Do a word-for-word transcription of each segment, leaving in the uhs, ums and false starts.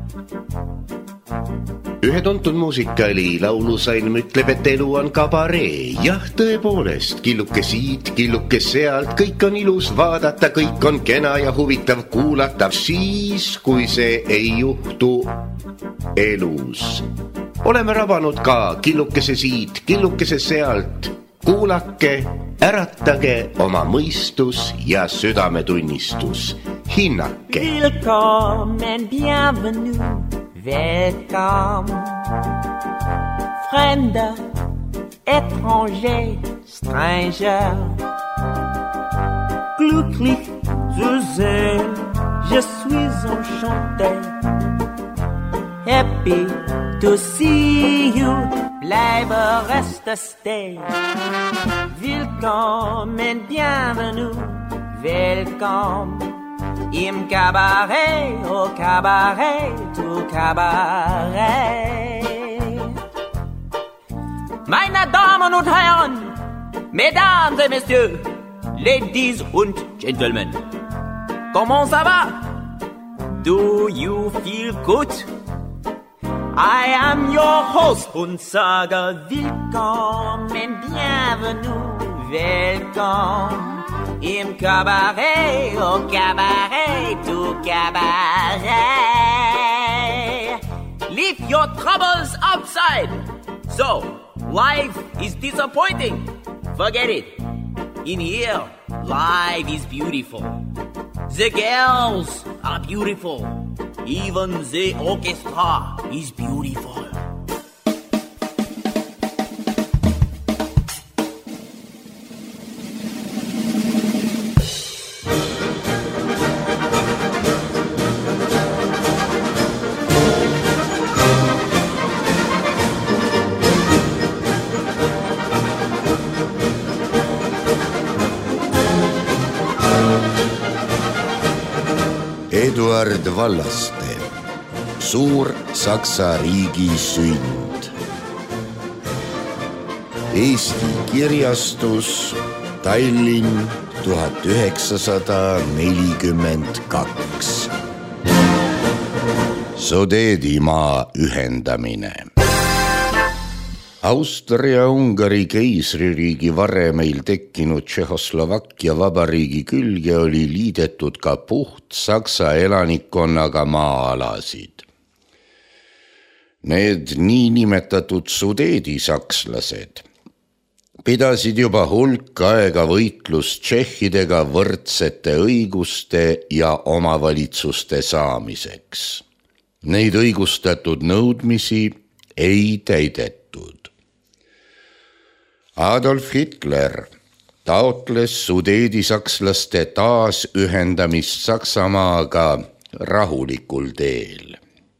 Ühe tuntud muusikaali laulusalm ütleb, et elu on kabaree. Jah, tõepoolest, killuke siit, killuke sealt, kõik on ilus vaadata, kõik on kena ja huvitav kuulata, siis kui see ei juhtu elus. Oleme rabanud ka killukese siit, killukese sealt, kuulake, äratage oma mõistus ja südametunnistus. Hinnake. Willkommen, bienvenue. Welcome, Fremder, étranger, stranger. Glücklich zu sehen, je suis enchanté. Happy to see you, bleibe, reste, stay. Willkommen, bienvenue, welcome. Im Cabaret, au Cabaret, au Cabaret. Meine Damen und Herren, Mesdames et Messieurs, Ladies und Gentlemen, comment ça va? Do you feel good? I am your host und sage willkommen, bienvenue, welcome. Im Cabaret, au Cabaret, au Cabaret. Leave your troubles outside. So, life is disappointing. Forget it. In here, life is beautiful. The girls are beautiful. Even the orchestra is beautiful. Eduard Vallaste, suur Saksa riigi sünd. Eesti kirjastus, Tallinn tuhat üheksasada nelikümmend kaks. Sudeedimaa ühendamine. Austria-Ungari keisririigi varemeil tekkinud Tšehhoslovakkia vabariigi külge oli liidetud ka puht Saksa elanikkonnaga maa-alasid. Need niinimetatud sudeedisakslased pidasid juba hulk aega võitlust tšehhidega võrdsete õiguste ja omavalitsuste saamiseks. Neid õigustatud nõudmisi ei täidetud. Adolf Hitler taotles sudeedisakslaste taasühendamist Saksamaaga rahulikul teel.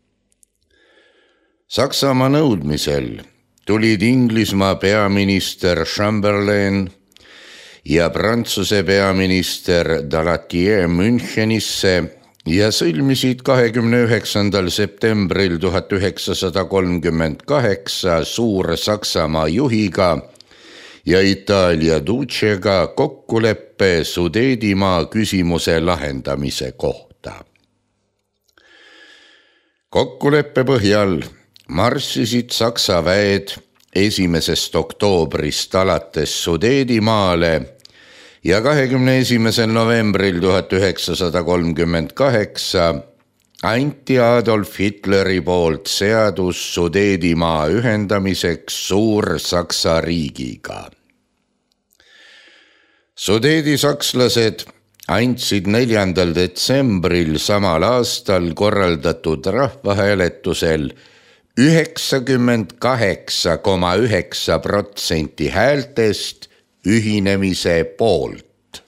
Saksamaa nõudmisel tulid Inglismaa peaminister Chamberlain ja Prantsuse peaminister Daladier Münchenisse ja sõlmisid kahekümne üheksandal septembril tuhat üheksasada kolmkümmend kaheksa Suur-Saksamaa juhiga ja Itaalia Ducega kokkuleppe Sudeedimaa küsimuse lahendamise kohta. Kokkuleppe põhjal marssisid Saksa väed esimesest oktoobrist alates Sudeedimaale ja kahekümne esimesel novembril tuhat üheksasada kolmkümmend kaheksa anti Adolf Hitleri poolt seadus Sudeedimaa ühendamiseks Suur-Saksa riigiga. Sudeedisakslased andsid neljandal detsembril samal aastal korraldatud rahvahääletusel üheksakümmend kaheksa koma üheksa protsenti häältest ühinemise poolt.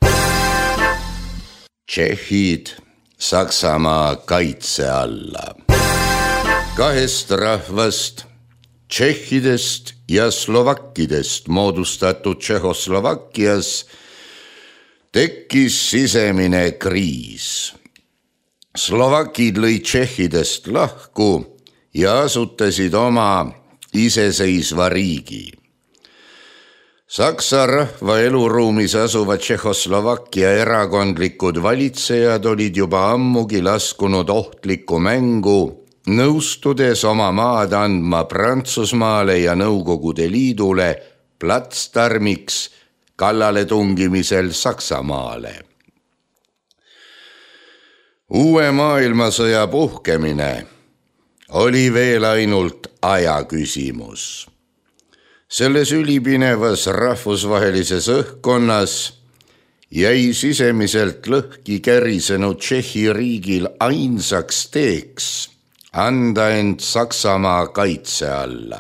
Tšehhid Saksamaa kaitse alla. Kahest rahvast, tšehhidest ja slovakkidest moodustatud Tšehhoslovakkias tekkis sisemine kriis. Slovakid lõid tšehhidest lahku ja asutasid oma iseseisva riigi. Saksa rahva eluruumis asuva Tšehhoslovakkia erakondlikud valitsejad olid juba ammugi laskunud ohtlikku mängu nõustudes oma maad andma Prantsusmaale ja Nõukogude Liidule platsdarmiks kallale tungimisel Saksamaale. Uue maailmasõja puhkemine oli veel ainult aja küsimus. Selles ülipinevas rahvusvahelises õhkkonnas jäi sisemiselt lõhki kärisenud Tšehhi riigil ainsaks teeks anda end Saksamaa kaitse alla.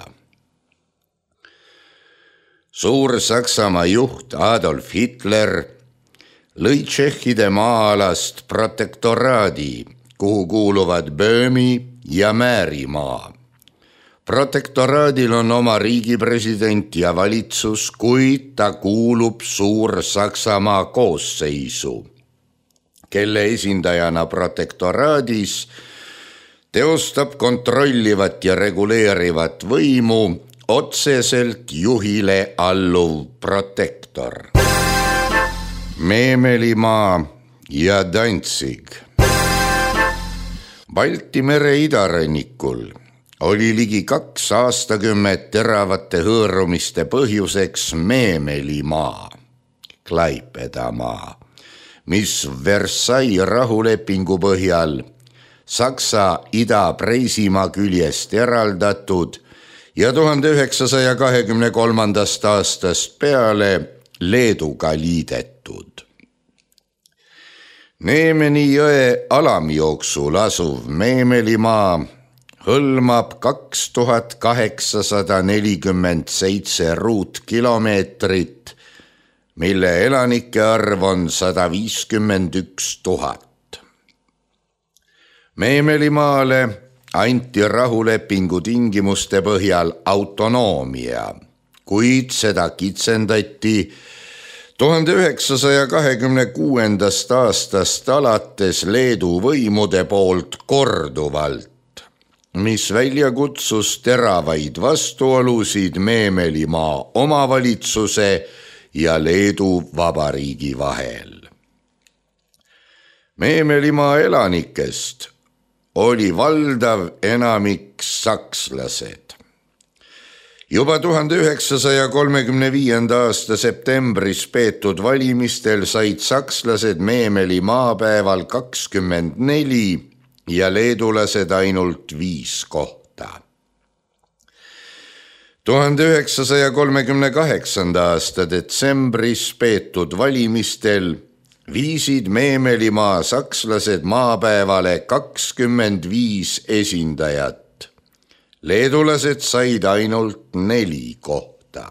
Suur Saksamaa juht Adolf Hitler lõi Tšehhide maa-alast protektoraadi, kuhu kuuluvad Böömi ja Määrimaa. Protektoraadil on oma riigipresident ja valitsus, kuid ta kuulub Suur-Saksamaa koosseisu, kelle esindajana protektoraadis teostab kontrollivat ja reguleerivat võimu otseselt juhile alluv protektor. Meemelimaa ja Danzig. Balti mere idarannikul oli ligi kaks aastakümmet teravate hõõrumiste põhjuseks Meemelimaa, Klaipedamaa, mis Versailles rahulepingu põhjal Saksa Ida-Preisimaa küljest eraldatud ja tuhande üheksasaja kahekümne kolmandast aastast peale Leeduga liidetud. Neemeni jõe alamjooksul asuv Meemelimaa hõlmab kaks tuhat kaheksasada nelikümmend seitse ruutkilomeetrit, mille elanike arv on sada viiskümmend üks tuhat. Meemelimaale anti rahulepingu tingimuste põhjal autonoomia, kuid seda kitsendati tuhande üheksasaja kahekümne kuuendast aastast alates Leedu võimude poolt korduvalt, mis välja kutsus teravaid vastuolusid Meemelimaa omavalitsuse ja Leedu vabariigi vahel. Meemelimaa elanikest oli valdav enamik sakslased. Juba tuhande üheksasaja kolmekümne viienda aasta septembris peetud valimistel said sakslased Meemelimaa päeval kakskümmend neli ja leedulased ainult viis kohta. tuhande üheksasaja kolmekümne kaheksanda aasta detsembris peetud valimistel viisid Meemelimaa sakslased maapäevale kakskümmend viis esindajat. Leedulased said ainult neli kohta.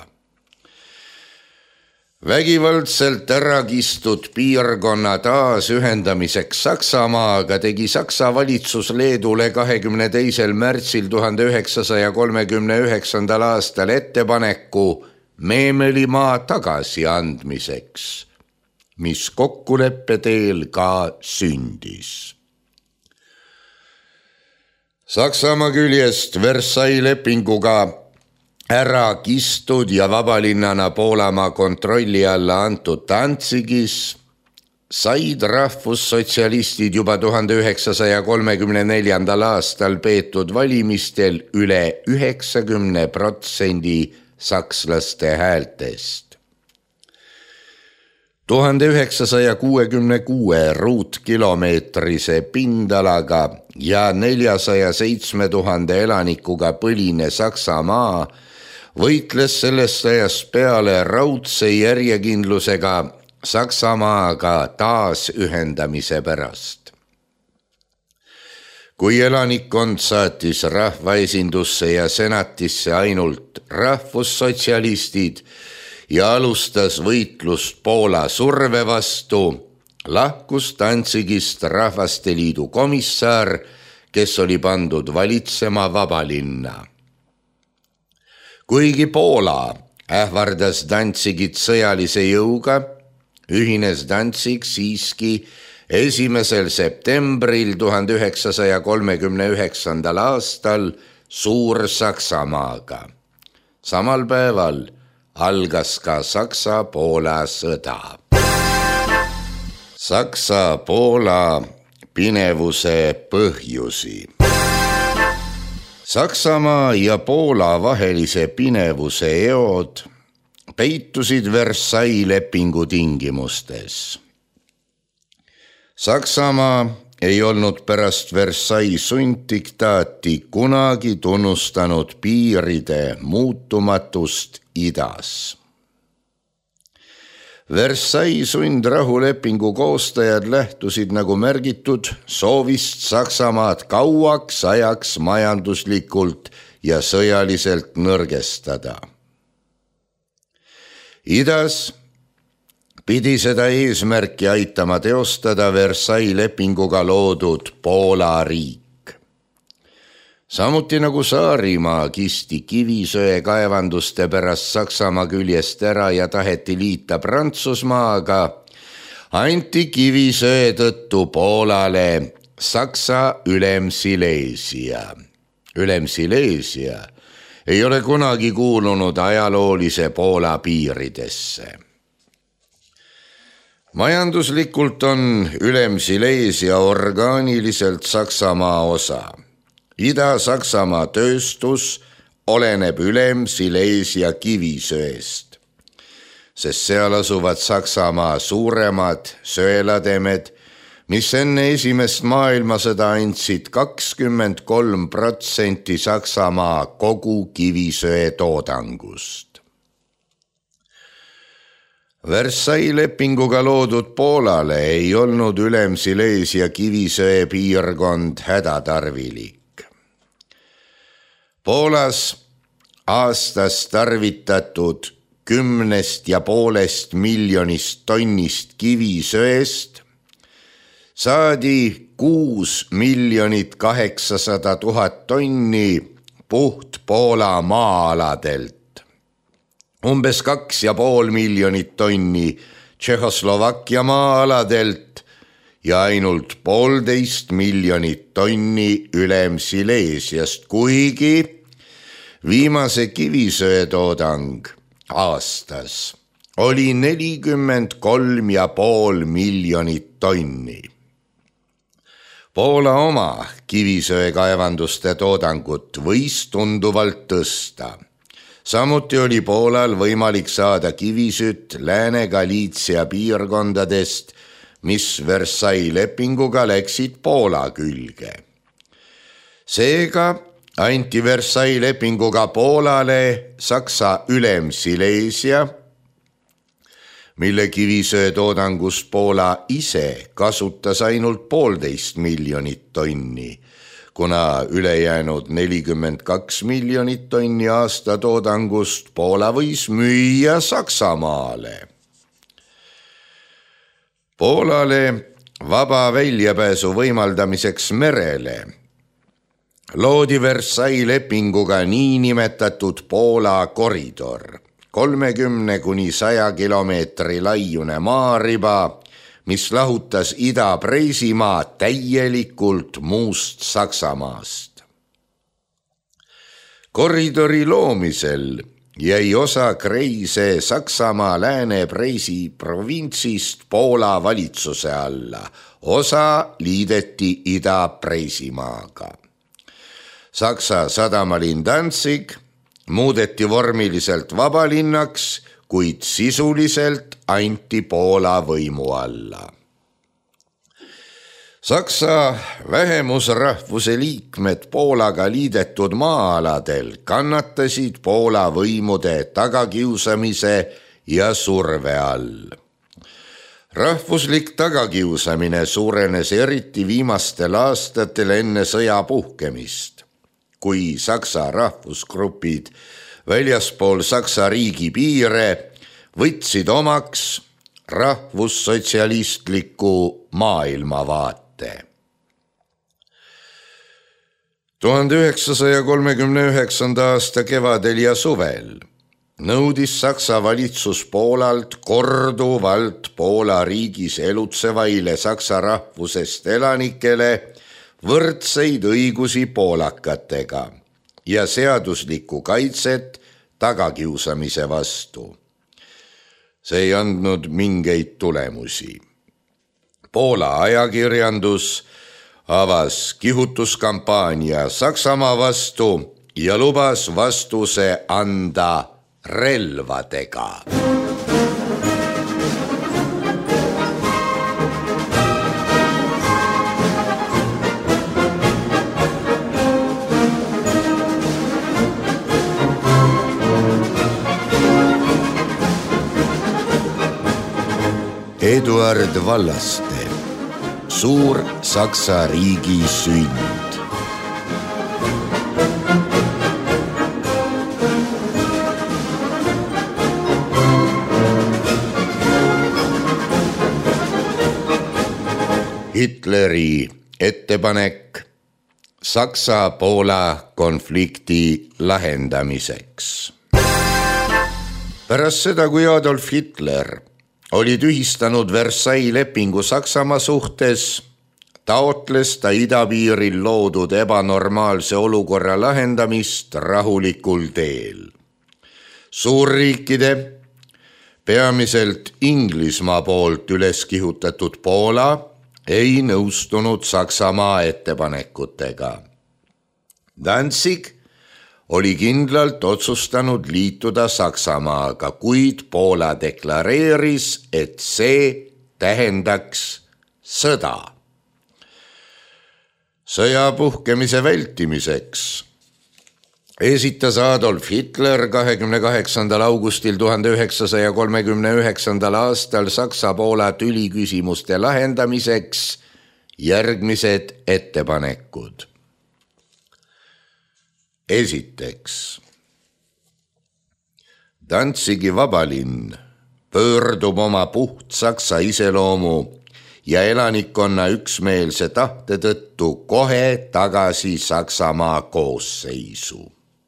Vägivaldselt ära kistud piirkonna taasühendamiseks Saksamaaga tegi Saksa valitsus Leedule kahekümne teisel märtsil tuhande üheksasaja kolmekümne üheksandal aastal ettepaneku Meemelimaa tagasiandmiseks, mis kokkuleppe teel ka sündis. Saksamaa küljest Versailles lepinguga ära kistud ja vabalinnana Poolamaa kontrolli alla antud Danzigis said rahvussotsialistid juba tuhande üheksasaja kolmekümne neljandal aastal peetud valimistel üle üheksakümne protsendi sakslaste häältest. tuhande üheksasaja kuuekümne kuue ruutkilomeetrise pindalaga ja neljasaja seitsme tuhande elanikuga põline Saksamaa võitles sellest ajast peale raudse järjekindlusega Saksamaaga taasühendamise pärast. Kui elanikkond saatis rahvaesindusse ja senatisse ainult rahvussotsialistid ja alustas võitlust Poola surve vastu, lahkus Danzigist Rahvasteliidu komissar, kes oli pandud valitsema vabalinna. Kuigi Poola ähvardas Danzigit sõjalise jõuga, ühines Danzig siiski esimesel septembril tuhande üheksasaja kolmekümne üheksandal aastal Suur-Saksamaaga. Samal päeval algas ka Saksa-Poola sõda. Saksa-Poola pinevuse põhjusi. Saksamaa ja Poola vahelise pinevuse eod peitusid Versailles lepingu tingimustes. Saksamaa ei olnud pärast Versailles sunddiktaati kunagi tunnustanud piiride muutumatust idas. Versailles sundrahulepingu koostajad lähtusid nagu märgitud soovist Saksamaad kauaks ajaks majanduslikult ja sõjaliselt nõrgestada. Idas pidi seda eesmärki aitama teostada Versailles lepinguga loodud Poola riik. Samuti nagu Saarimaa kisti kivisöe kaevanduste pärast Saksamaa küljest ära ja taheti liita Prantsusmaaga, anti kivisöe tõttu Poolale Saksa Ülem-Silesia. Ülem-Silesia ei ole kunagi kuulunud ajaloolise Poola piiridesse. Majanduslikult on Ülem-Silesia orgaaniliselt Saksamaa osa. Ida-Saksamaa tööstus oleneb Ülem-Silesia kivisöest, sest seal asuvad Saksamaa suuremad söelademed, mis enne esimest maailmasõda andsid kakskümmend kolm protsenti Saksamaa kogu kivisöe toodangust. Versailles lepinguga loodud Poolale ei olnud Ülem-Silesia kivisöe piirkond hädatarvilik. Poolas aastas tarvitatud kümnest ja poolest miljonist tonnist kivisöest saadi kuus miljonit kaheksasada tuhat tonni puht Poola maa-aladelt, umbes kaks ja pool miljonit tonni Tšehhoslovakkia maa-aladelt ja ainult poolteist miljonit tonni Ülem-Silesiast, kuigi viimase kivisöe toodang aastas oli nelikümmend kolm ja pool miljonit tonni. Poola oma kivisöe kaevanduste toodangut võis tunduvalt tõsta. Samuti oli Poolal võimalik saada kivisütt Lääne-Galiitsia piirkondadest, mis Versailles lepinguga läksid Poola külge. Seega anti Versailles lepinguga Poolale Saksa Ülem-Silesia, mille kivisöe toodangust Poola ise kasutas ainult poolteist miljonit tonni, kuna ülejäänud nelikümmend kaks miljonit tonni aasta toodangust Poola võis müüa Saksamaale. Poolale vaba väljapääsu võimaldamiseks merele loodi Versailles lepinguga niinimetatud Poola koridor, kolmekümne kuni saja kilomeetri laiune maariba, mis lahutas Ida-Preisimaa täielikult muust Saksamaast. Koridori loomisel jäi osa kreise Saksamaa Lääne-Preisi provintsist Poola valitsuse alla, osa liideti Ida-Preisimaaga. Saksa sadamalinn Danzig muudeti vormiliselt vabalinnaks, kuid sisuliselt anti Poola võimu alla. Saksa vähemusrahvuse liikmed Poolaga liidetud maa-aladel kannatasid Poola võimude tagakiusamise ja surve all. Rahvuslik tagakiusamine suurenes eriti viimastel aastatel enne sõja puhkemist, kui Saksa rahvusgrupid väljaspool Saksa riigi piire võtsid omaks rahvussotsialistliku maailmavaate. tuhande üheksasaja kolmekümne üheksanda aasta kevadel ja suvel nõudis Saksa valitsus Poolalt korduvalt Poola riigis elutsevaile Saksa rahvusest elanikele võrdseid õigusi poolakatega ja seaduslikku kaitset tagakiusamise vastu. See ei andnud mingeid tulemusi. Poola ajakirjandus avas kihutuskampaania Saksamaa vastu ja lubas vastuse anda relvadega. Eduard Vallaste, suur Saksa riigi sünd. Hitleri ettepanek Saksa-Poola konflikti lahendamiseks. Pärast seda, kui Adolf Hitler oli tühistanud Versailles lepingu Saksamaa suhtes, taotles ta idapiiril loodud ebanormaalse olukorra lahendamist rahulikul teel. Suurriikide, peamiselt Inglismaa poolt üles kihutatud Poola ei nõustunud Saksamaa ettepanekutega. Danzig oli kindlalt otsustanud liituda Saksamaaga, kuid Poola deklareeris, et see tähendaks sõda. Sõja puhkemise vältimiseks esitas Adolf Hitler kahekümne kaheksandal augustil tuhande üheksasaja kolmekümne üheksandal aastal Saksa-Poola tüliküsimuste lahendamiseks järgmised ettepanekud. Esiteks, Danzigi vabalinn pöördub oma puht saksa iseloomu ja elanikkonna üksmeelse tahte tõttu kohe tagasi Saksamaa koosseisu.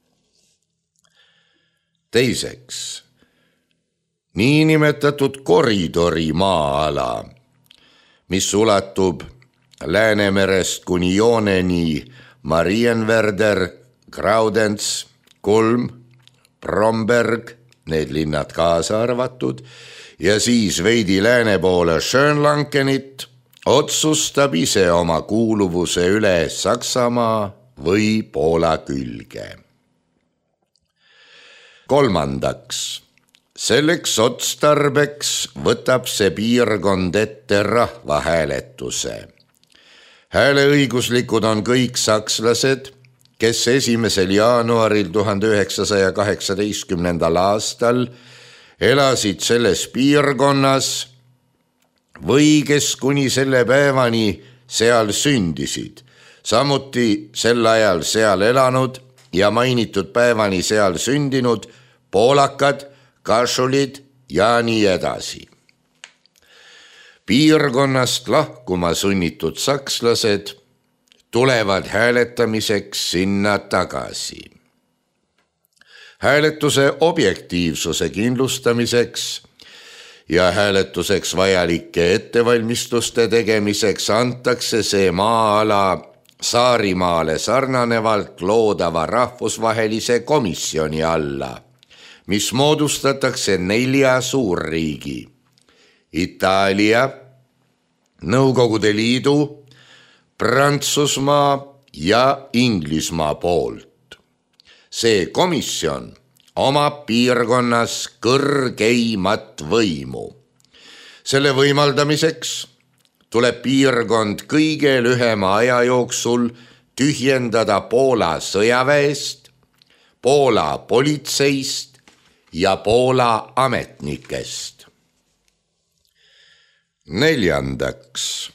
Teiseks, niinimetatud koridori maa-ala, mis ulatub Läänemerest kuni jooneni Marienwerder, Graudenz, Kulm, Bromberg, need linnad kaasa arvatud, ja siis veidi lääne poole Schönlankenit, otsustab ise oma kuuluvuse üle Saksamaa või Poola külge. Kolmandaks, selleks otstarbeks võtab see piirkond ette rahvahääletuse. Hääleõiguslikud on kõik sakslased, kes esimesel jaanuaril tuhande üheksasaja kaheksateistkümnendal aastal elasid selles piirkonnas või kes kuni selle päevani seal sündisid, samuti sel ajal seal elanud ja mainitud päevani seal sündinud poolakad, kašulid ja nii edasi. Piirkonnast lahkuma sunnitud sakslased tulevad hääletamiseks sinna tagasi. Hääletuse objektiivsuse kindlustamiseks ja hääletuseks vajalike ettevalmistuste tegemiseks antakse see maa-ala Saarimaale sarnanevalt loodava rahvusvahelise komisjoni alla, mis moodustatakse nelja suurriigi, Itaalia, Nõukogude Liidu, Prantsusmaa ja Inglismaa poolt. See komisjon omab piirkonnas kõrgeimat võimu. Selle võimaldamiseks tuleb piirkond kõige lühema aja jooksul tühjendada Poola sõjaväest, Poola politseist ja Poola ametnikest. Neljandaks,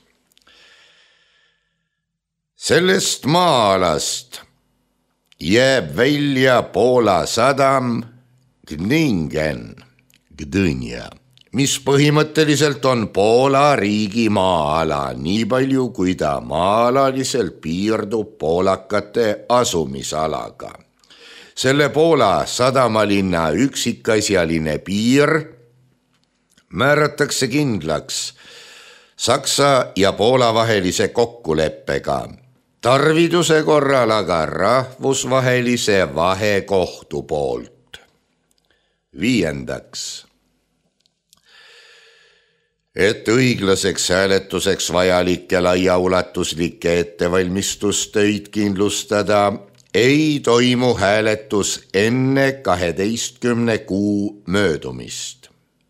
sellest maa-alast jääb välja Poola sadam Gdynia, Gdynia, mis põhimõtteliselt on Poola riigi maa-ala, nii palju kui ta maa-alaliselt piirdub poolakate asumisalaga. Selle Poola sadamalinna üksikasjaline piir määratakse kindlaks Saksa ja Poola vahelise kokkuleppega, tarviduse korral aga rahvusvahelise vahekohtu poolt. Viiendaks, et õiglaseks hääletuseks vajalikke laiaulatuslikke ettevalmistustöid kindlustada, ei toimu hääletus enne kaheteistkümne kuu möödumist.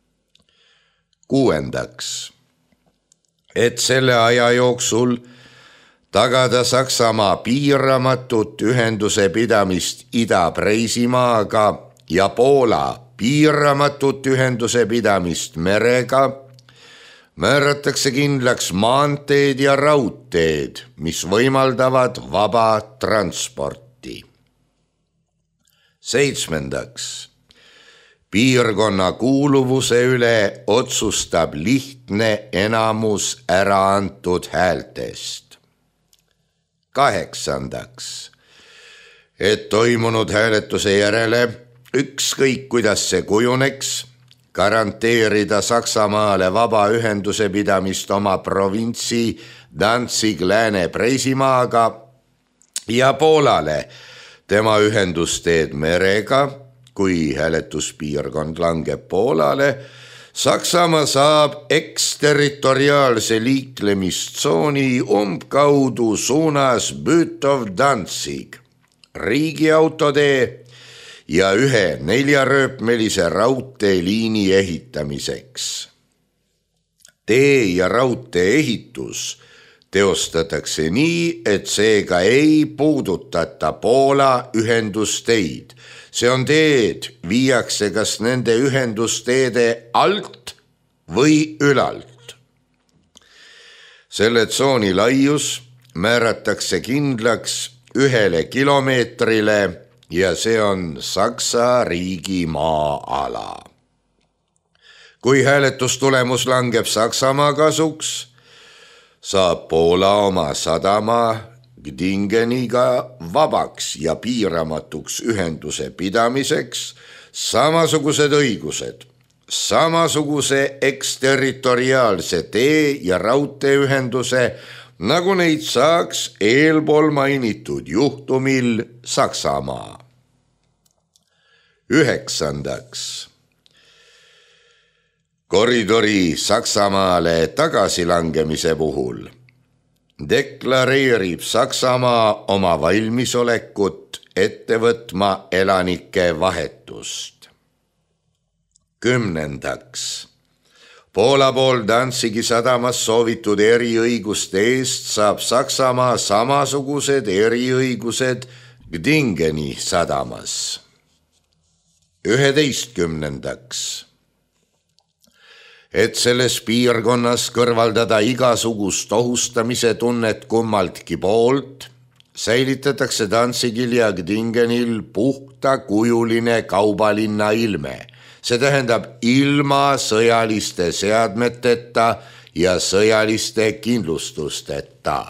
Kuuendaks, et selle aja jooksul tagada Saksamaa piiramatut ühenduse pidamist Ida-Preisimaaga ja Poola piiramatut ühenduse pidamist merega, määratakse kindlaks maanteed ja raudteed, mis võimaldavad vaba transporti. Seitsmendaks, piirkonna kuuluvuse üle otsustab lihtne enamus ära antud häältest. Kaheksandaks, et toimunud hääletuse järele, ükskõik kuidas see kujuneks, garanteerida Saksamaale vaba ühenduse pidamist oma provintsi Danzig Lääne-Preisimaaga ja Poolale tema ühendusteed merega, kui hääletuspiirkond langeb Poolale, Saksamaa saab eksterritoriaalse liiklemistsooni umbkaudu suunas Bütov-Danzig, riigiautotee ja ühe neljarööpmelise raudteeliini ehitamiseks. Tee ja raudtee ehitus teostatakse nii, et seega ei puudutata Poola ühendusteid. See on teed, viiakse kas nende ühendusteede alt või ülalt. Selle tsooni laius määratakse kindlaks ühele kilomeetrile ja see on Saksa riigi maa-ala. Kui hääletustulemus langeb Saksamaa kasuks, saab Poola oma sadama Gdingeniga vabaks ja piiramatuks ühenduse pidamiseks samasugused õigused, samasuguse eksterritoriaalse tee- ja raudteeühenduse, nagu neid saaks eelpool mainitud juhtumil Saksamaa. Üheksandaks, koridori Saksamaale tagasilangemise puhul deklareerib Saksamaa oma valmisolekut ette võtma elanike vahetust. Kümnendaks, Poola pool Danzigi sadamas soovitud eriõiguste eest saab Saksamaa samasugused eriõigused Gdingeni sadamas. Üheteistkümnendaks, et selles piirkonnas kõrvaldada igasugust ohustamise tunnet kummaltki poolt, säilitatakse Danzigil ja Gdingenil puhtakujuline kaubalinna ilme. See tähendab ilma sõjaliste seadmeteta ja sõjaliste kindlustusteta.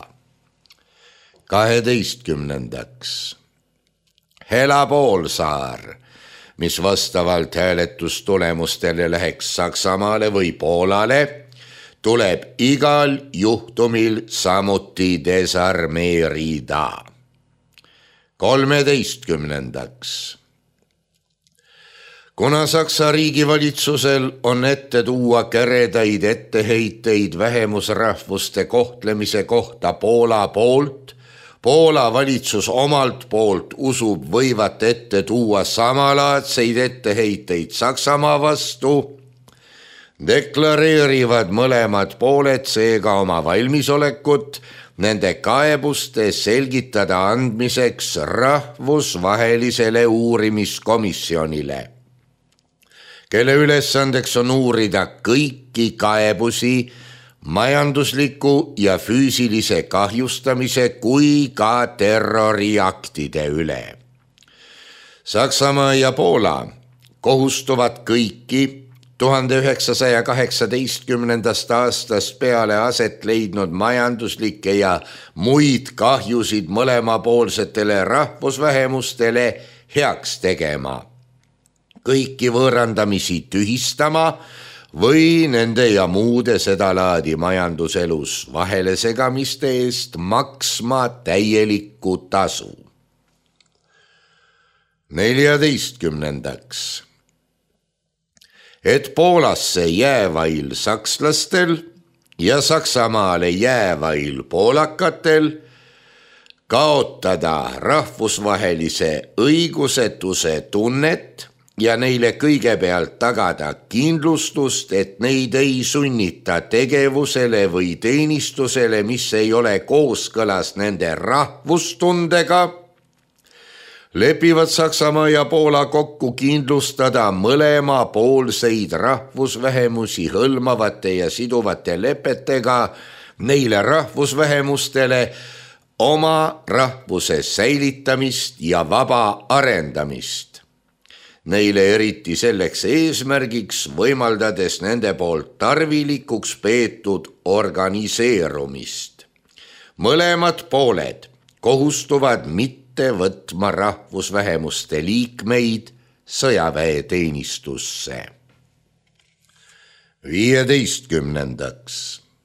Kaheteistkümnendaks, Hela poolsaar, mis vastavalt hääletustulemustele läheks Saksamaale või Poolale, tuleb igal juhtumil samuti desarmeerida. Kolmeteistkümnendaks, kuna Saksa riigivalitsusel on ette tuua käredaid etteheiteid vähemusrahvuste kohtlemise kohta Poola poolt, Poola valitsus omalt poolt usub võivat ette tuua samalaadseid etteheiteid Saksamaa vastu, deklareerivad mõlemad pooled seega oma valmisolekut nende kaebuste selgitada andmiseks rahvusvahelisele uurimiskomisjonile, kelle ülesandeks on uurida kõiki kaebusi majandusliku ja füüsilise kahjustamise kui ka terroriaktide üle. Saksamaa ja Poola kohustuvad kõiki tuhande üheksasaja kaheksateistkümnendast aastast peale aset leidnud majanduslikke ja muid kahjusid mõlemapoolsetele rahvusvähemustele heaks tegema, kõiki võõrandamisi tühistama või nende ja muude sedalaadi majanduselus vahelesegamiste eest maksma täielikku tasu. Neljateistkümnendaks, et Poolasse jäävail sakslastel ja Saksamaale jäävail poolakatel kaotada rahvusvahelise õigusetuse tunnet ja neile kõigepealt tagada kindlustust, et neid ei sunnita tegevusele või teenistusele, mis ei ole kooskõlas nende rahvustundega, lepivad Saksamaa ja Poola kokku kindlustada mõlema poolseid rahvusvähemusi hõlmavate ja siduvate lepetega neile rahvusvähemustele oma rahvuse säilitamist ja vaba arendamist. Neile eriti selleks eesmärgiks võimaldades nende poolt tarvilikuks peetud organiseerumist. Mõlemad pooled kohustuvad mitte võtma rahvusvähemuste liikmeid sõjaväeteenistusse. viieteistkümnendaks.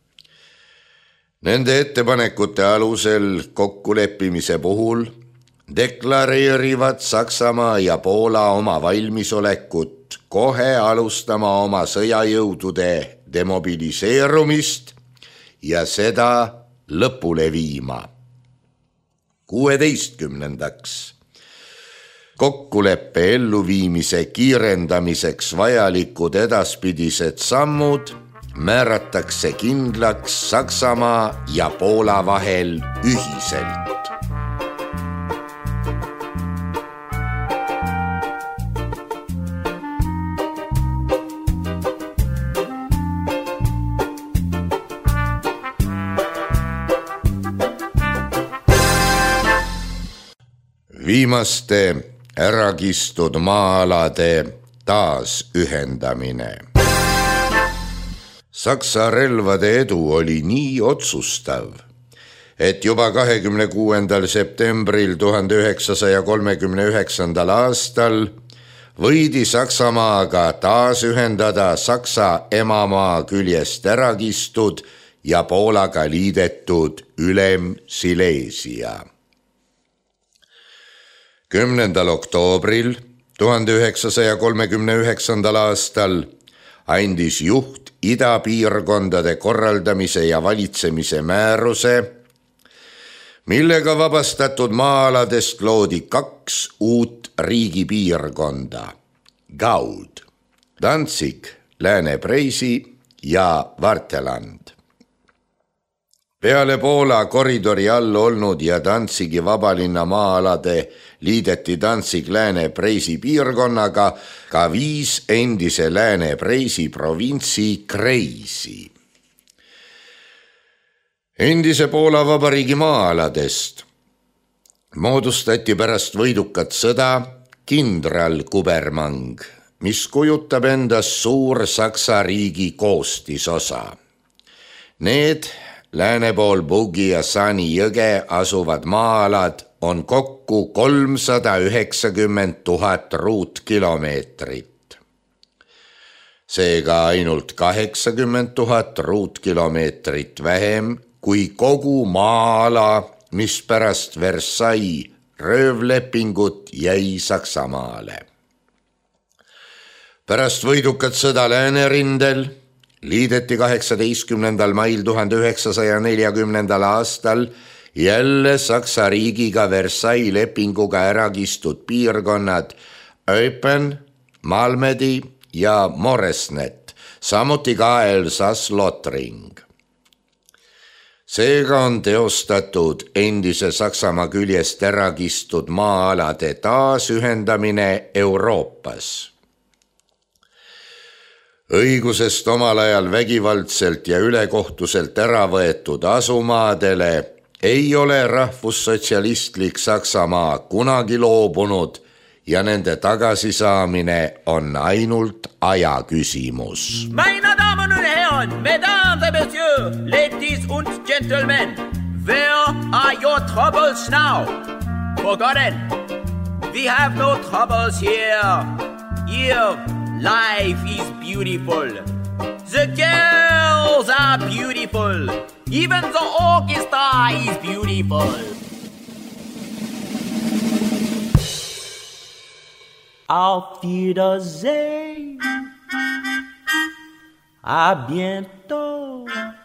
Nende ettepanekute alusel kokkuleppimise puhul deklareerivad Saksamaa ja Poola oma valmisolekut kohe alustama oma sõjajõudude demobiliseerumist ja seda lõpule viima. kuueteistkümnendaks. Kokkuleppe elluviimise kiirendamiseks vajalikud edaspidised sammud määratakse kindlaks Saksamaa ja Poola vahel ühiselt. Viimaste ärakistud maa-alade taasühendamine. Saksa relvade edu oli nii otsustav, et juba kahekümne kuuendal septembril tuhande üheksasaja kolmekümne üheksandal aastal võidi Saksamaaga taasühendada Saksa emamaa küljest ärakistud ja Poolaga liidetud Ülem-Silesia. kümnendal oktoobril tuhande üheksasaja kolmekümne üheksandal aastal andis juht idapiirkondade korraldamise ja valitsemise määruse, millega vabastatud maa-aladest loodi kaks uut riigipiirkonda, Gaud, Danzig, Lääne-Preisi ja Varteland. Peale Poola koridori all olnud ja Danzigi vabalinna maa-alade liideti Danzig Lääne-Preisi piirkonnaga ka viis endise Lääne-Preisi provintsi kreisi. Endise Poola vabariigi maa-aladest moodustati pärast võidukat sõda kindralkubermang, mis kujutab endast suur Saksa riigi koostisosa. Need lääne pool Bugi ja Sani jõge asuvad maa-alad on kokku kolmsada üheksakümmend tuhat ruutkilomeetrit. Seega ainult kaheksakümmend tuhat ruutkilomeetrit vähem kui kogu maa-ala, mis pärast Versailles röövlepingut jäi Saksamaale. Pärast võidukat sõda Läänerindel liideti kaheksateistkümnendal mail tuhande üheksasaja neljakümnendal aastal jälle Saksa riigiga Versailles lepinguga ärakistud piirkonnad Eupen, Malmedi ja Moresnet, samuti ka Elsass-Lothring. Seega on teostatud endise Saksamaa küljest ärakistud maa-alade taasühendamine Euroopas. Õigusest omal ajal vägivaldselt ja ülekohtuselt ära võetud asumaadele ei ole rahvussotsialistlik Saksamaa kunagi loobunud ja nende tagasisaamine on ainult aja küsimus. Meine Damen und Herren, Mesdames et Messieurs, ladies und Gentlemen, where are your troubles now? Forgotten, we have no troubles here. Here, life is beautiful. The girls are beautiful. Even the orchestra is beautiful. Auf Wiedersehen. À bientôt.